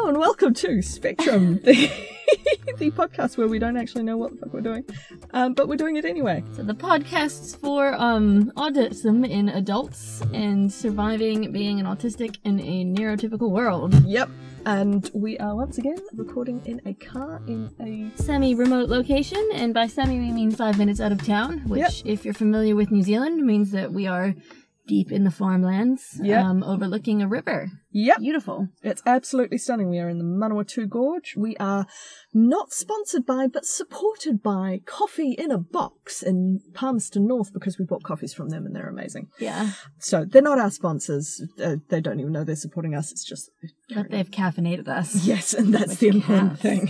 Hello and welcome to Spectrum, the podcast where we don't actually know what the fuck we're doing, but we're doing it anyway. So the podcast's for autism in adults and surviving being an autistic in a neurotypical world. Yep, and we are once again recording in a car in a semi-remote location, and by semi we mean 5 minutes out of town, which if you're familiar with New Zealand means that we are deep in the farmlands, overlooking a river. Yep. Beautiful. It's absolutely stunning. We are in the Manawatu Gorge. We are not sponsored by, but supported by Coffee in a Box in Palmerston North, because we bought coffees from them and they're amazing. Yeah. So they're not our sponsors. They don't even know they're supporting us. It's just... But they've caffeinated us. Yes, and that's the important thing.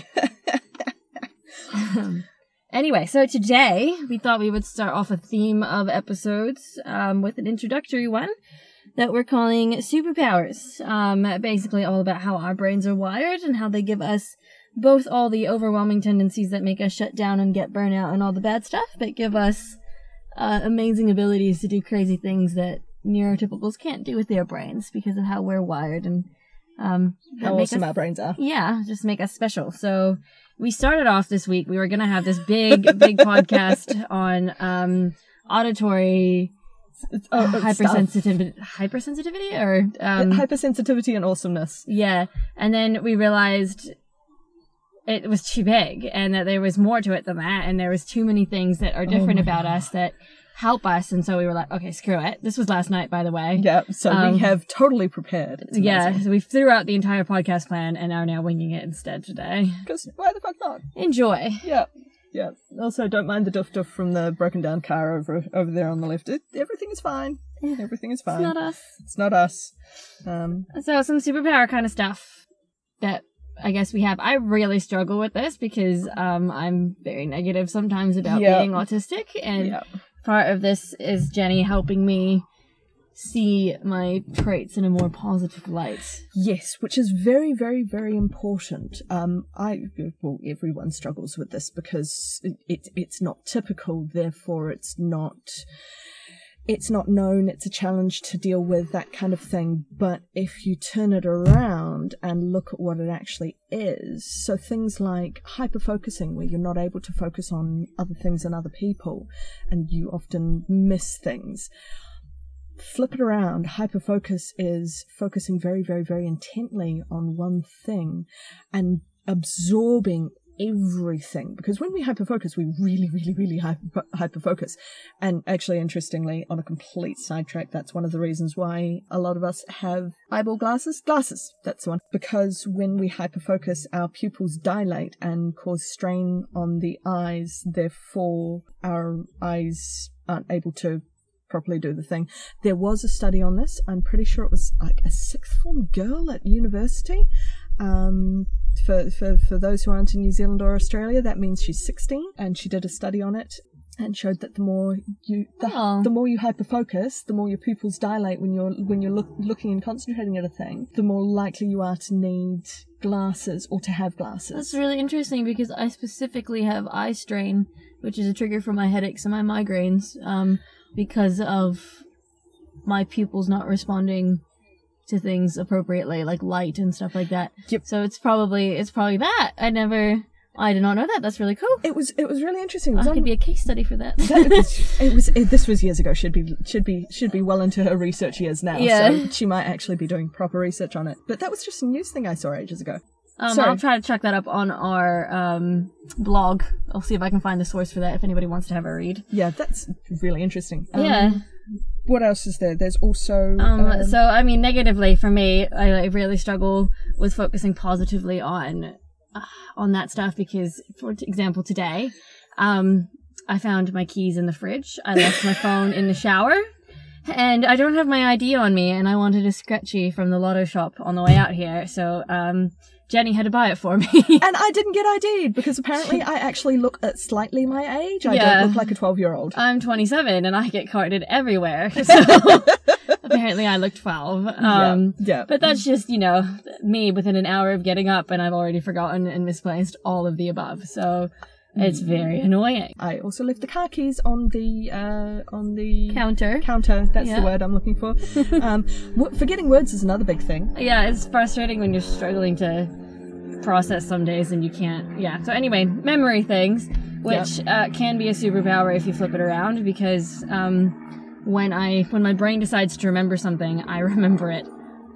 Anyway, so today we thought we would start off a theme of episodes with an introductory one that we're calling Superpowers. Basically all about how our brains are wired and how they give us both all the overwhelming tendencies that make us shut down and get burnout and all the bad stuff, but give us amazing abilities to do crazy things that neurotypicals can't do with their brains because of how we're wired and how awesome our brains are. Yeah, just make us special. So we started off this week. We were going to have this big podcast on auditory hypersensitivity or hypersensitivity and awesomeness. Yeah, and then we realized it was too big and that there was more to it than that, and there was too many things that are different about us that help us, and so we were like, okay, screw it. This was last night, by the way. Yeah, so we have totally prepared. Yeah, so we threw out the entire podcast plan and are now winging it instead today. Because why the fuck not? Enjoy. Yeah. Yeah. Also, don't mind the doof from the broken down car over there on the left. Everything is fine. Everything is fine. It's not us. It's not us. So some superpower kind of stuff that I guess we have. I really struggle with this because I'm very negative sometimes about being autistic, and part of this is Jenny helping me see my traits in a more positive light. Yes, which is very, very, very important. Everyone struggles with this because it's not typical, therefore it's not known, it's a challenge to deal with, that kind of thing. But if you turn it around and look at what it actually is, so things like hyperfocusing, where you're not able to focus on other things and other people, and you often miss things. Flip it around. Hyperfocus is focusing very, very, very intently on one thing and absorbing everything, because when we hyperfocus, we really, really, really hyperfocus. And actually, interestingly, on a complete sidetrack, that's one of the reasons why a lot of us have eyeball glasses. That's the one. Because when we hyperfocus, our pupils dilate and cause strain on the eyes, therefore our eyes aren't able to properly do the thing. There was a study on this. I'm pretty sure it was like a sixth form girl at university. For those who aren't in New Zealand or Australia, that means she's 16, and she did a study on it and showed that the more you hyperfocus, the more your pupils dilate when you're looking and concentrating at a thing, the more likely you are to need glasses or to have glasses. That's really interesting because I specifically have eye strain, which is a trigger for my headaches and my migraines, because of my pupils not responding to things appropriately, like light and stuff like that. Yep. So it's probably that. I did not know that. That's really cool. It was really interesting. I could be a case study for that. This was years ago. Should be well into her research years now. Yeah. So she might actually be doing proper research on it. But that was just a news thing I saw ages ago. I'll try to check that up on our blog. I'll see if I can find the source for that if anybody wants to have a read. Yeah, that's really interesting. Yeah. What else is there? There's also... So, I mean, negatively for me, I really struggle with focusing positively on that stuff because, for example, today, I found my keys in the fridge. I left my phone in the shower. And I don't have my ID on me, and I wanted a scratchy from the lotto shop on the way out here. So, Jenny had to buy it for me. And I didn't get ID'd because apparently I actually look at slightly my age. I don't look like a 12-year-old. I'm 27 and I get carded everywhere. So apparently I look 12. But that's just, me within an hour of getting up and I've already forgotten and misplaced all of the above. So it's very annoying. I also left the car keys on the counter. That's the word I'm looking for. Forgetting words is another big thing. Yeah, it's frustrating when you're struggling to process some days and you can't. Yeah. So anyway, memory things, which can be a superpower if you flip it around, because when my brain decides to remember something, I remember it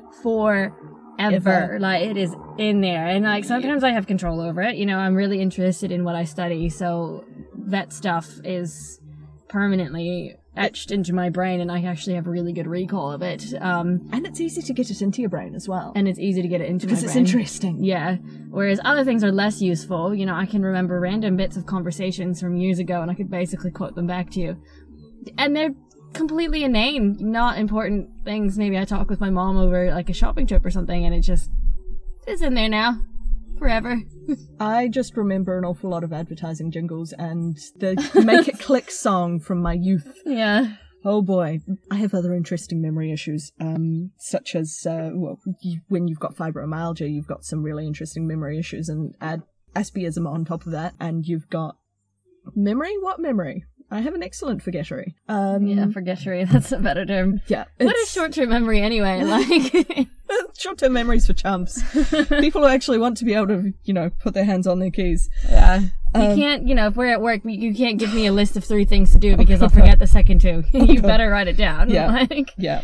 forever. Like, it is in there, and like sometimes I have control over it. I'm really interested in what I study, so that stuff is permanently etched into my brain, and I actually have a really good recall of it. And it's easy to get it into your brain as well. And it's easy to get it into my brain. Because it's interesting. Yeah. Whereas other things are less useful. I can remember random bits of conversations from years ago, and I could basically quote them back to you. And they're completely inane, not important things. Maybe I talk with my mom over like a shopping trip or something, and it's in there now. Forever. I just remember an awful lot of advertising jingles and the Make It Click song from my youth. Yeah. Oh boy. I have other interesting memory issues, such as, when you've got fibromyalgia, you've got some really interesting memory issues, and add Asperger's on top of that, and you've got memory? What memory? I have an excellent forgettery. Forgettery, that's a better term. Yeah. What is short-term memory anyway? Like, short-term memories for chumps. People who actually want to be able to, put their hands on their keys. Yeah. You can't, if we're at work, you can't give me a list of 3 things to do because I'll forget the second 2. You better write it down. Yeah. Yeah.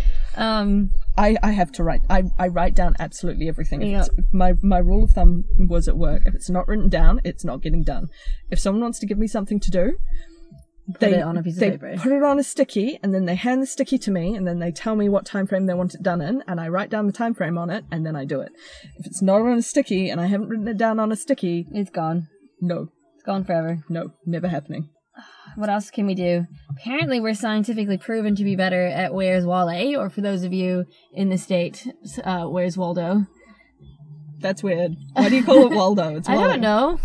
I have to write. I write down absolutely everything. If my rule of thumb was at work, if it's not written down, it's not getting done. If someone wants to give me something to do, Put it on a piece of paper. Put it on a sticky, and then they hand the sticky to me, and then they tell me what time frame they want it done in, and I write down the time frame on it, and then I do it. If it's not on a sticky, and I haven't written it down on a sticky, it's gone. No. It's gone forever. No, never happening. What else can we do? Apparently, we're scientifically proven to be better at Where's Wally, or for those of you in the state, Where's Waldo? That's weird. Why do you call it Waldo? It's Wally. I don't know.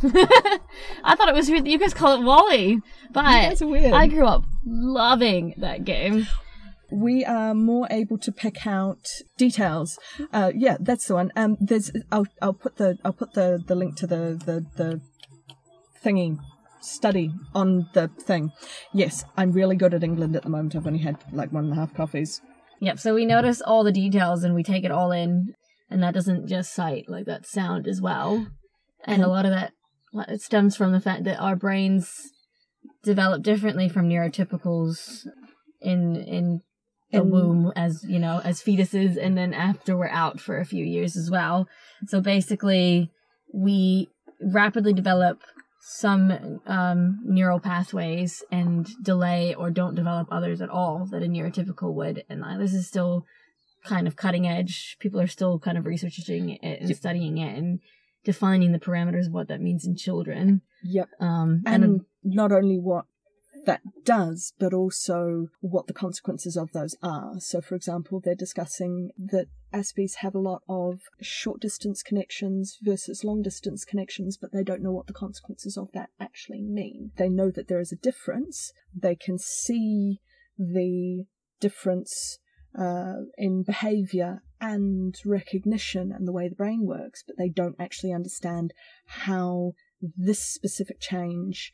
I thought it was weird that you guys call it Wally. But that's weird. I grew up loving that game. We are more able to pick out details. Yeah, that's the one. I'll put the link to the thingy study on the thing. Yes, I'm really good at England at the moment. I've only had like 1.5 coffees. Yep, so we notice all the details and we take it all in. And that doesn't just sight, like that sound as well. And a lot of that, it stems from the fact that our brains develop differently from neurotypicals in the womb as fetuses, and then after we're out for a few years as well. So basically, we rapidly develop some neural pathways and delay or don't develop others at all that a neurotypical would. And this is still kind of cutting edge. People are still kind of researching it and studying it and defining the parameters of what that means in children. Yep. And not only what that does, but also what the consequences of those are. So, for example, they're discussing that Aspies have a lot of short-distance connections versus long-distance connections, but they don't know what the consequences of that actually mean. They know that there is a difference. They can see the difference in behavior and recognition and the way the brain works, but they don't actually understand how this specific change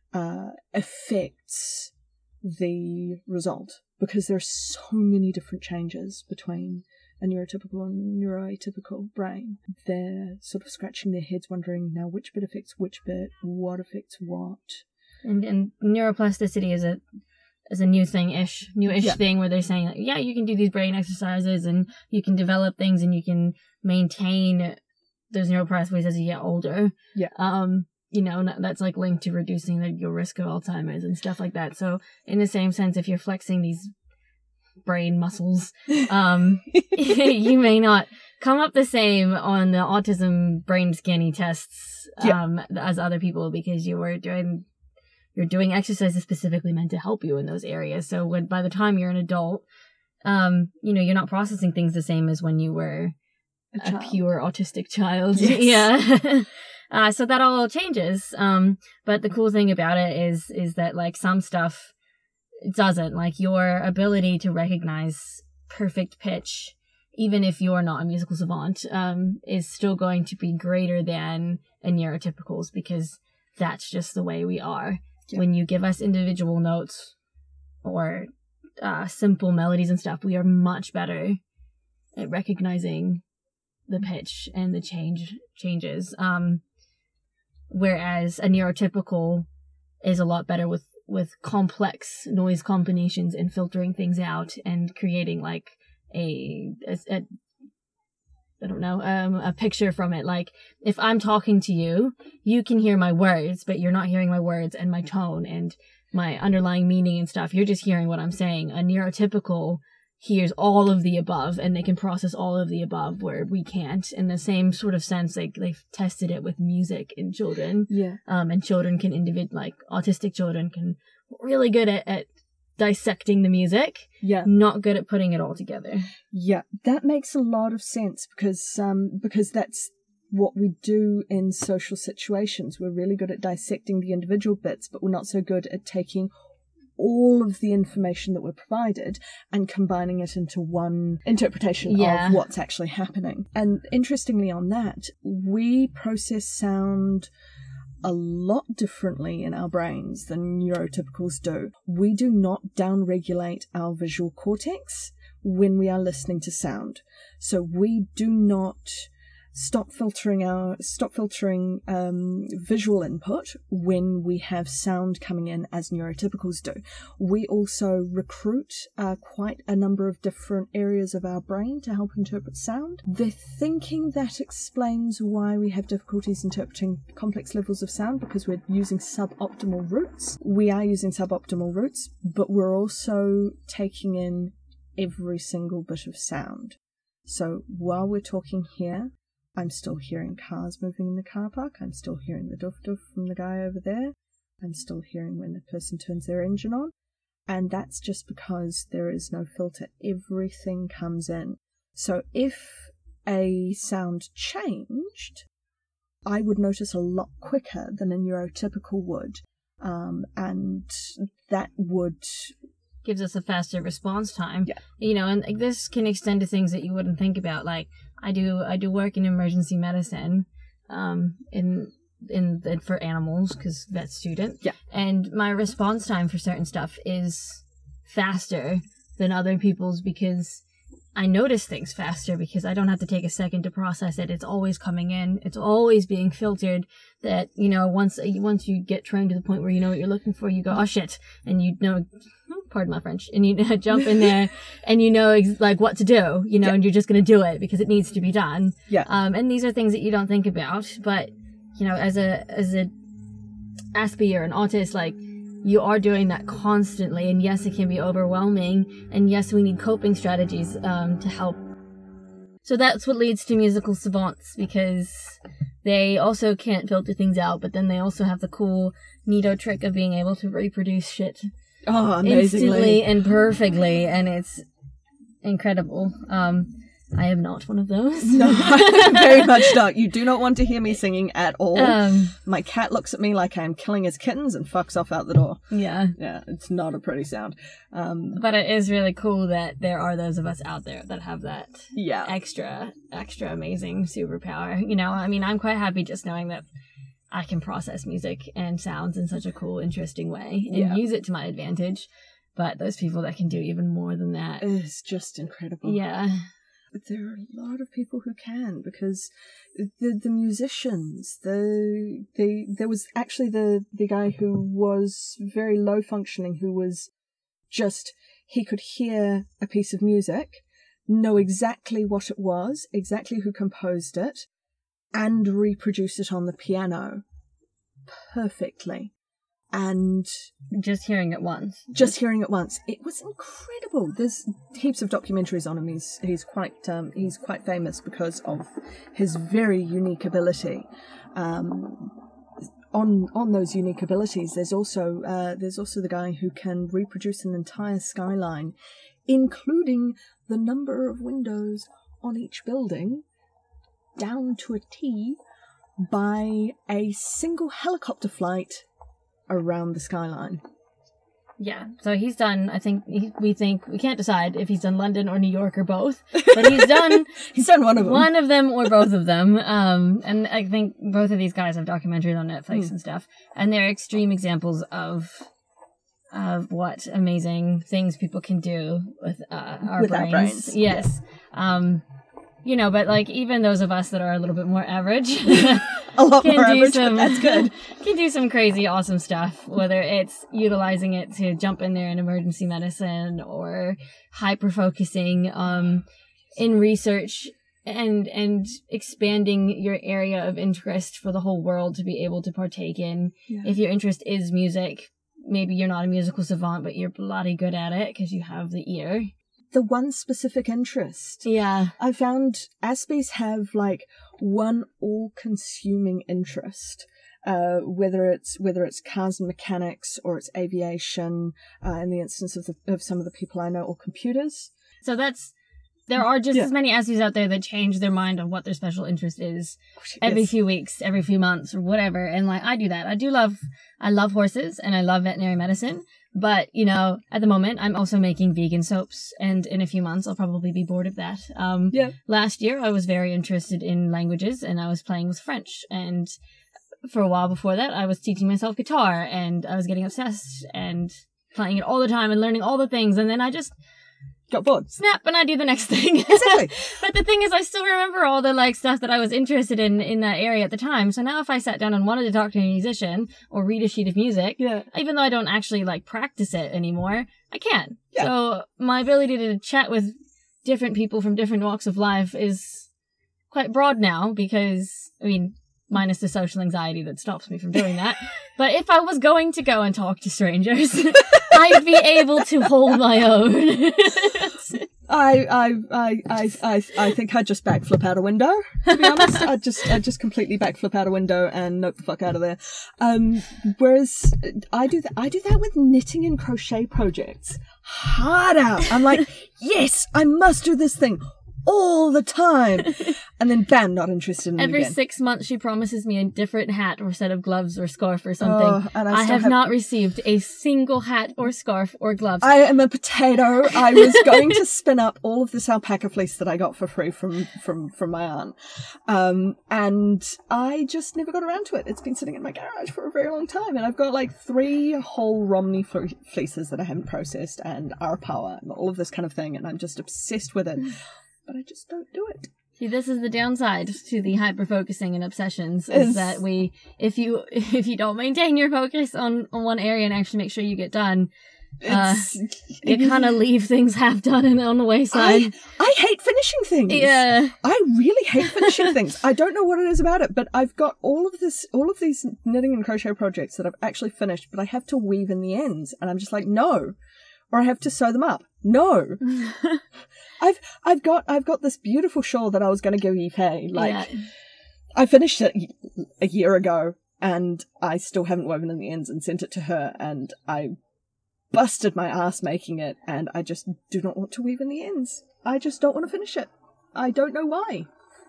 affects the result, because there are so many different changes between a neurotypical and neuroatypical brain. They're sort of scratching their heads wondering, now which bit affects which bit, what affects what. And neuroplasticity is a new thing-ish, thing where they're saying, like, yeah, you can do these brain exercises and you can develop things and you can maintain those neural pathways as you get older. Yeah. That's like linked to reducing your risk of Alzheimer's and stuff like that. So in the same sense, if you're flexing these brain muscles, you may not come up the same on the autism brain scanning tests as other people, because you're doing exercises specifically meant to help you in those areas. So by the time you're an adult, you're not processing things the same as when you were a pure autistic child. Yes. Yeah. So that all changes. But the cool thing about it is that like some stuff doesn't, like your ability to recognize perfect pitch, even if you're not a musical savant, is still going to be greater than a neurotypical's, because that's just the way we are. Yeah. When you give us individual notes or simple melodies and stuff, we are much better at recognizing the pitch and the changes. Whereas a neurotypical is a lot better with complex noise combinations and filtering things out and creating like a picture from it. Like if I'm talking to you, you can hear my words, but you're not hearing my words and my tone and my underlying meaning and stuff. You're just hearing what I'm saying. A neurotypical hears all of the above and they can process all of the above where we can't. In the same sort of sense, like they've tested it with music in children. Yeah. And children can like autistic children can really good at dissecting the music. Yeah. Not good at putting it all together. Yeah. That makes a lot of sense because that's what we do in social situations. We're really good at dissecting the individual bits, but we're not so good at taking all of the information that we're provided and combining it into one interpretation of what's actually happening. And interestingly on that, we process sound a lot differently in our brains than neurotypicals do. We do not downregulate our visual cortex when we are listening to sound. So we do not stop filtering visual input when we have sound coming in as neurotypicals do. We also recruit quite a number of different areas of our brain to help interpret sound. They're thinking that explains why we have difficulties interpreting complex levels of sound, because we're using suboptimal routes. We are using suboptimal routes, but we're also taking in every single bit of sound. So while we're talking here, I'm still hearing cars moving in the car park. I'm still hearing the doof-doof from the guy over there. I'm still hearing when the person turns their engine on. And that's just because there is no filter. Everything comes in. So if a sound changed, I would notice a lot quicker than a neurotypical would. And that would... gives us a faster response time. Yeah. You know, and like, this can extend to things that you wouldn't think about. Like I do work in emergency medicine, for animals, because vet student. Yeah. And my response time for certain stuff is faster than other people's because I notice things faster because I don't have to take a second to process it. It's always coming in. It's always being filtered. That, you know, once you get trained to the point where you know what you're looking for, you go, oh shit, and you know, pardon my French, and you jump in there and you know like what to do, you know, and you're just going to do it because it needs to be done. Yeah. And these are things that you don't think about, but you know, as a aspie or an autist, like you are doing that constantly, and yes, it can be overwhelming, and yes, we need coping strategies to help. So that's what leads to musical savants, because they also can't filter things out, but then they also have the cool neato trick of being able to reproduce shit instantly and perfectly, and it's incredible. I am not one of those. No, very much not. You do not want to hear me singing at all. My cat looks at me like I am killing his kittens and fucks off out the door. Yeah. Yeah, it's not a pretty sound. But it is really cool that there are those of us out there that have that extra amazing superpower. You know, I mean, I'm quite happy just knowing that I can process music and sounds in such a cool, interesting way and use it to my advantage. But those people that can do even more than that is just incredible. Yeah. But there are a lot of people who can, because the musicians, there was actually the guy who was very low functioning, who was just, he could hear a piece of music, know exactly what it was, exactly who composed it, and reproduce it on the piano perfectly. And just hearing it once. It was incredible. There's heaps of documentaries on him. He's quite famous because of his very unique ability. On those unique abilities, there's also the guy who can reproduce an entire skyline, including the number of windows on each building, down to a T, by a single helicopter flight around the skyline. Yeah, so he's done, we can't decide if he's done London or New York or both, but he's done one of them. One of them or both of them. And I think both of these guys have documentaries on Netflix and stuff, and they're extreme examples of what amazing things people can do with our brains. Yes. but like even those of us that are a little bit more average, A lot more average, but that's good. Can do some crazy awesome stuff, whether it's utilizing it to jump in there in emergency medicine or hyper focusing in research and expanding your area of interest for the whole world to be able to partake in. Yeah. If your interest is music, maybe you're not a musical savant, but you're bloody good at it because you have the ear. The one specific interest. Yeah. I found Aspies have like one all-consuming interest, whether it's cars and mechanics or it's aviation. In the instance of some of the people I know, or computers. So there are just as many Aspies out there that change their mind on what their special interest is every few weeks, every few months, or whatever. And like I do that. I love horses and I love veterinary medicine. But, at the moment, I'm also making vegan soaps, and in a few months, I'll probably be bored of that. Last year, I was very interested in languages, and I was playing with French. And for a while before that, I was teaching myself guitar, and I was getting obsessed and playing it all the time and learning all the things. And then I just got bored. Snap, and I do the next thing. Exactly. But the thing is, I still remember all the stuff that I was interested in that area at the time. So now if I sat down and wanted to talk to a musician or read a sheet of music, even though I don't actually practice it anymore, I can. Yeah. So my ability to chat with different people from different walks of life is quite broad now because, minus the social anxiety that stops me from doing that. But if I was going to go and talk to strangers, I'd be able to hold my own. I think I'd just backflip out a window, to be honest. I'd just completely backflip out a window and nope the fuck out of there. Whereas I do that with knitting and crochet projects. Hard out. I'm like, yes, I must do this thing all the time. And then bam, not interested in it Every again. 6 months she promises me a different hat or set of gloves or scarf or something. Oh, and I have not received a single hat or scarf or gloves. I am a potato. I was going to spin up all of this alpaca fleece that I got for free from my aunt. And I just never got around to it. It's been sitting in my garage for a very long time. And I've got 3 whole Romney fleeces that I haven't processed and Arapawa and all of this kind of thing. And I'm just obsessed with it. But I just don't do it. See, this is the downside to the hyper-focusing and obsessions, is that if you don't maintain your focus on one area and actually make sure you get done, you kind of leave things half done and on the wayside. I hate finishing things. Yeah. I really hate finishing things. I don't know what it is about it, but I've got all of these knitting and crochet projects that I've actually finished, but I have to weave in the ends, and I'm just like, no. Or I have to sew them up. No. I've got this beautiful shawl that I was going to give Yifei. I finished it a year ago and I still haven't woven in the ends and sent it to her, and I busted my ass making it, and I just do not want to weave in the ends. I just don't want to finish it. I don't know why.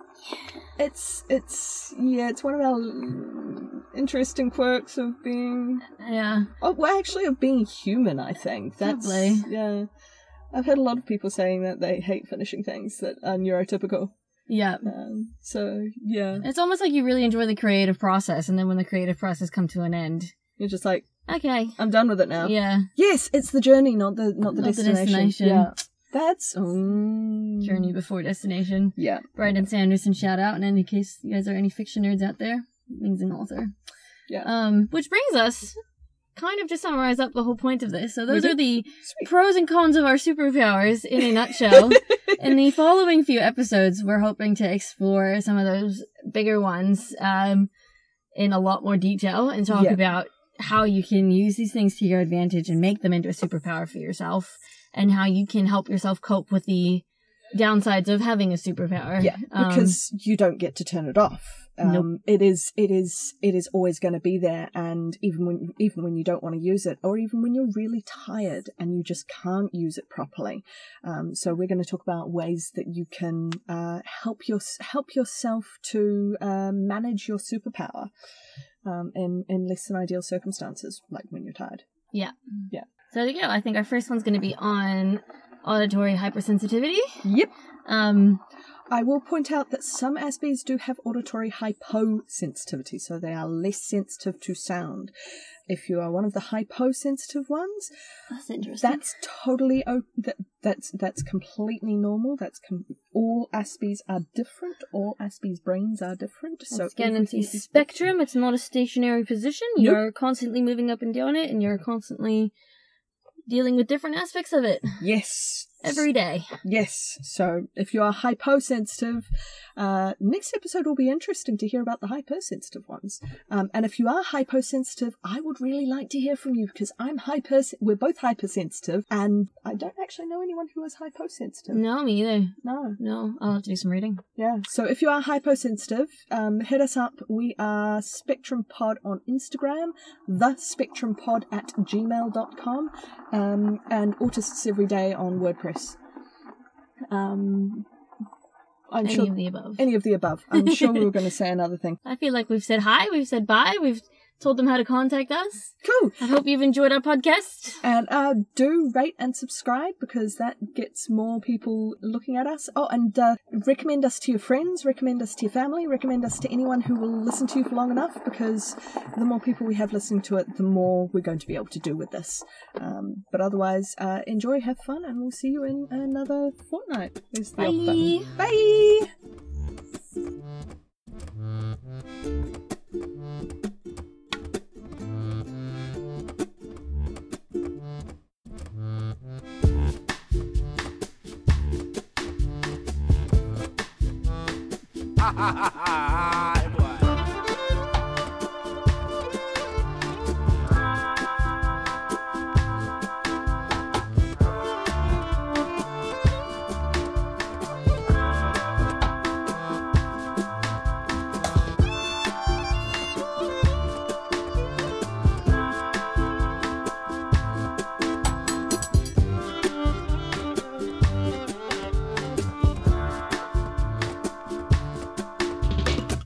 It's one of our interesting quirks of being of being human, I think. That's probably. Yeah. I've heard a lot of people saying that they hate finishing things that are neurotypical. Yeah. It's almost like you really enjoy the creative process, and then when the creative process comes to an end, you're just like, okay, I'm done with it now. Yeah. Yes, it's the journey, not the destination. Yeah. That's journey before destination. Yeah. Brandon Sanderson shout out, and in case you guys are any fiction nerds out there, amazing author. Yeah. Which brings us kind of to summarize up the whole point of this. So those are the pros and cons of our superpowers in a nutshell. In the following few episodes, we're hoping to explore some of those bigger ones in a lot more detail and talk about how you can use these things to your advantage and make them into a superpower for yourself, and how you can help yourself cope with the downsides of having a superpower. Yeah, because you don't get to turn it off. Nope. It is always going to be there, and even when you don't want to use it, or even when you're really tired and you just can't use it properly. So we're going to talk about ways that you can help yourself to manage your superpower in less than ideal circumstances, like when you're tired. Yeah. Yeah. So there you go. I think our first one's going to be on auditory hypersensitivity. Yep. I will point out that some Aspies do have auditory hyposensitivity, so they are less sensitive to sound. If you are one of the hyposensitive ones, that's interesting. That's totally that's completely normal. All Aspies are different. All Aspies' brains are different. So again, it's a spectrum. It's not a stationary position. You're constantly moving up and down it, and you're constantly dealing with different aspects of it. Yes. Every day. Yes. So if you are hyposensitive, next episode will be interesting to hear about the hypersensitive ones. And if you are hyposensitive, I would really like to hear from you because we're both hypersensitive, and I don't actually know anyone who is hyposensitive. No, me either. No. I'll have to do some reading. Yeah. So if you are hyposensitive, hit us up. We are Spectrum Pod on Instagram, thespectrumpod@gmail.com, and Autists Every Day on WordPress. I'm sure Any of the above. Any of the above. I'm sure we were going to say another thing. I feel like we've said hi, we've said bye, we've told them how to contact us. Cool. I hope you've enjoyed our podcast. And do rate and subscribe because that gets more people looking at us. Oh, and recommend us to your friends, recommend us to your family, recommend us to anyone who will listen to you for long enough, because the more people we have listening to it, the more we're going to be able to do with this. But otherwise, enjoy, have fun, and we'll see you in another fortnight. There's the off button. Bye! Ha ha ha ha!